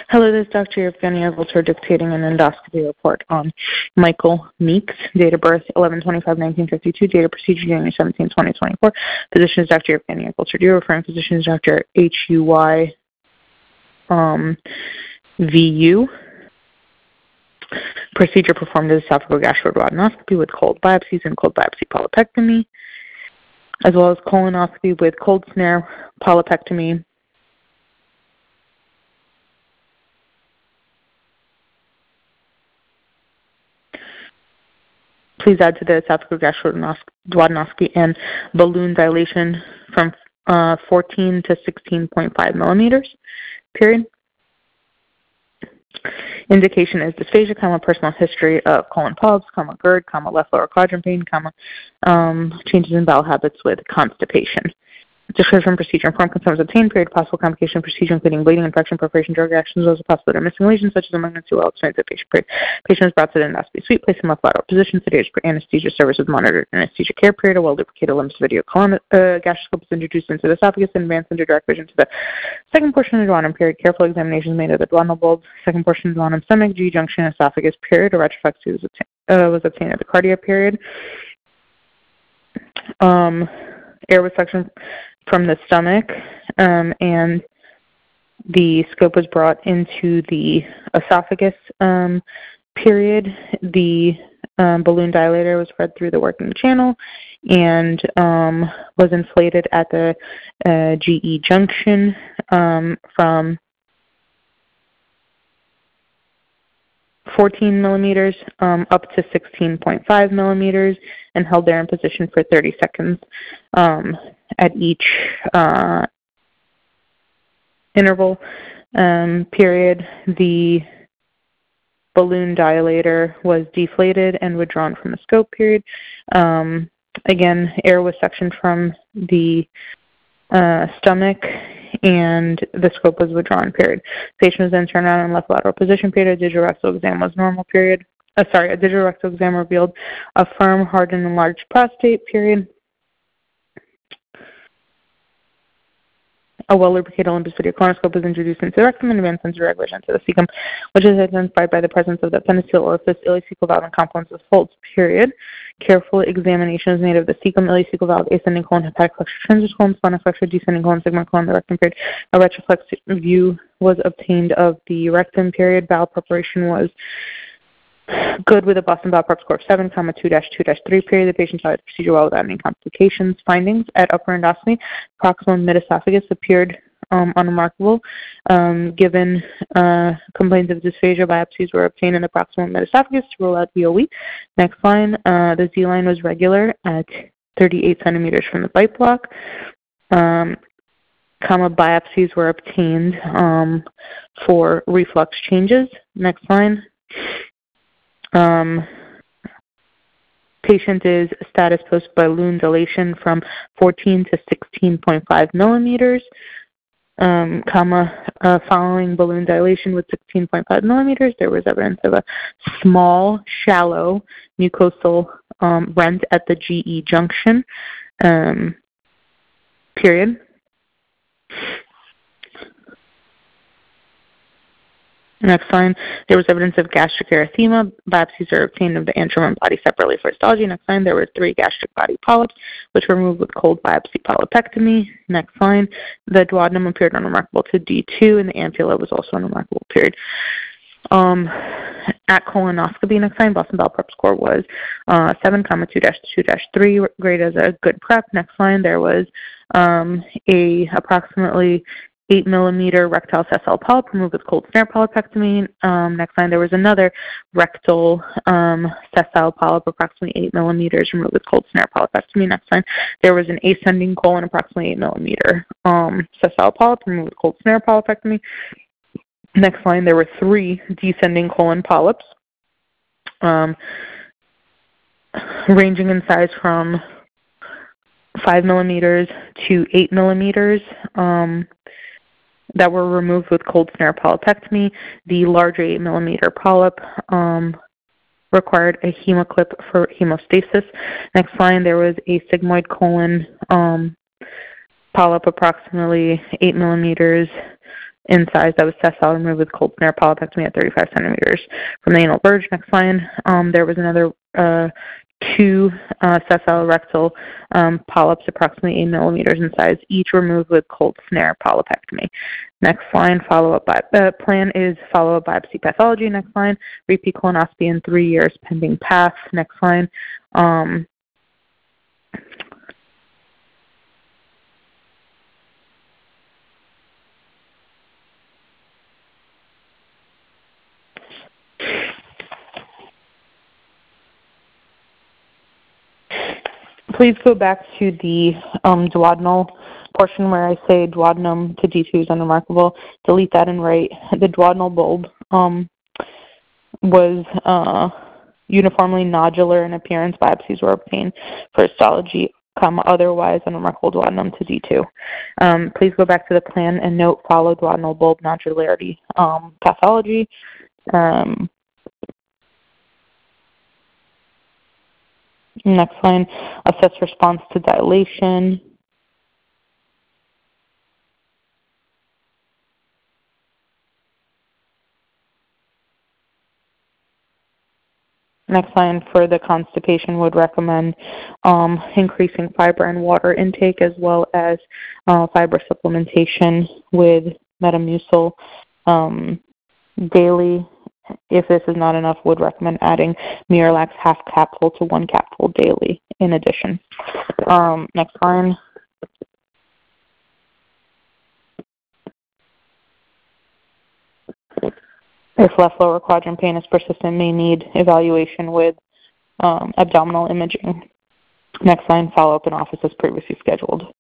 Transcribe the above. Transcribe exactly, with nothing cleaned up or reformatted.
Hello, this is Doctor Evgenia Volter dictating an endoscopy report on Michael Meeks, date of birth eleven twenty-five nineteen fifty-two, date of procedure January seventeenth twenty twenty-four. Physician is Doctor Evgenia Volter. Your referring physician is Doctor H U Y um, V U. Procedure performed as esophagogastroduodenoscopy with cold biopsies and cold biopsy polypectomy, as well as colonoscopy with cold snare polypectomy. Please add to the esophagogastroduodenoscopy and balloon dilation from uh, fourteen to sixteen point five millimeters, period. Indication is dysphagia, comma, personal history of colon polyps, comma, GERD, comma, left lower quadrant pain, comma, um, changes in bowel habits with constipation. Description, procedure, and form concerns obtained, period, possible complication, procedure, including bleeding, infection, perforation, drug reactions, as a possibility of missing lesions, such as malignancy, well experienced patient, period. Patient is brought to the endoscopy suite, placed in left lateral position, sedated for anesthesia services, monitored anesthesia care, period. A well-lubricated limbs video colon, uh, gastroscope is introduced into the esophagus and advanced into direct vision to the second portion of the duodenum, period. Careful examination is made of the duodenal bulb, second portion of the duodenum, stomach, G junction, esophagus, period. A retroflexy was, obtain- uh, was obtained at the cardia, period. Um, airway suction from the stomach, um, and the scope was brought into the esophagus, um, period. The um, balloon dilator was fed through the working channel and um, was inflated at the uh, G E junction um, from fourteen millimeters um, up to sixteen point five millimeters and held there in position for thirty seconds um, at each uh, interval um, period. The balloon dilator was deflated and withdrawn from the scope, period. Um, again, air was sectioned from the uh, stomach and the scope was withdrawn, period. Patient was then turned around in left lateral position, period. A digital rectal exam was normal, period. Uh, sorry, a digital rectal exam revealed a firm, hardened, enlarged prostate, period. A well-lubricated Olympus video colonoscope was introduced into the rectum and advanced into direct vision to the cecum, which is identified by the presence of the appendiceal orifice, ileocecal valve, and confluence of folds, period. Careful examination is made of the cecum, ileocecal valve, ascending colon, hepatic flexure, transverse colon, splenic flexure, descending colon, sigmoid colon, the rectum, period. A retroflex view was obtained of the rectum, period. Bowel preparation was good with a Boston Bowel Prep score of seven, comma, two dash two dash three, period. The patient tolerated the procedure well without any complications. Findings at upper endoscopy, proximal mid-esophagus appeared um, unremarkable. Um, given uh, complaints of dysphagia, biopsies were obtained in the proximal mid-esophagus to rule out B O E. Next line, uh, the Z-line was regular at thirty-eight centimeters from the bite block. Um, comma, biopsies were obtained um, for reflux changes. Next line. Um, patient is status post balloon dilation from fourteen to sixteen point five millimeters, um, comma, uh, following balloon dilation with sixteen point five millimeters, there was evidence of a small, shallow mucosal um, rent at the G E junction, um, period. Next line, there was evidence of gastric erythema. Biopsies are obtained of the antrum and body separately for histology. Next line, there were three gastric body polyps, which were removed with cold biopsy polypectomy. Next line, the duodenum appeared unremarkable to D two, and the ampulla was also unremarkable, period. Um, at colonoscopy, next line, Boston Bowel Prep score was uh, seven, comma, two dash two dash three, grade as a good prep. Next line, there was um, a approximately eight millimeter rectal sessile polyp removed with cold snare polypectomy. Um, next line, there was another rectal um, sessile polyp, approximately eight millimeters, removed with cold snare polypectomy. Next line, there was an ascending colon, approximately eight millimeter um, sessile polyp, removed with cold snare polypectomy. Next line, there were three descending colon polyps, um, ranging in size from five millimeters to eight millimeters. Um, that were removed with cold snare polypectomy. The larger eight millimeter polyp um, required a hemoclip for hemostasis. Next line, there was a sigmoid colon um, polyp, approximately eight millimeters, in size that was sessile, removed with cold snare polypectomy at thirty-five centimeters from the anal verge. Next line, um, there was another uh, two uh, sessile rectal um, polyps approximately eight millimeters in size, each removed with cold snare polypectomy. Next line, follow-up bi- uh, plan is follow-up biopsy pathology. Next line, repeat colonoscopy in three years pending path. Next line, um, please go back to the um, duodenal portion where I say duodenum to D two is unremarkable. Delete that and write the duodenal bulb um, was uh, uniformly nodular in appearance. Biopsies were obtained for histology, comma, otherwise unremarkable duodenum to D two. Um, please go back to the plan and note follow duodenal bulb nodularity um, pathology. Um, next line, assess response to dilation. Next line, for the constipation, would recommend um, increasing fiber and water intake as well as uh, fiber supplementation with Metamucil um, daily. If this is not enough, would recommend adding Miralax half capsule to one capsule daily in addition. Um, next line. If left lower quadrant pain is persistent, may need evaluation with um, abdominal imaging. Next line, follow-up in office as previously scheduled.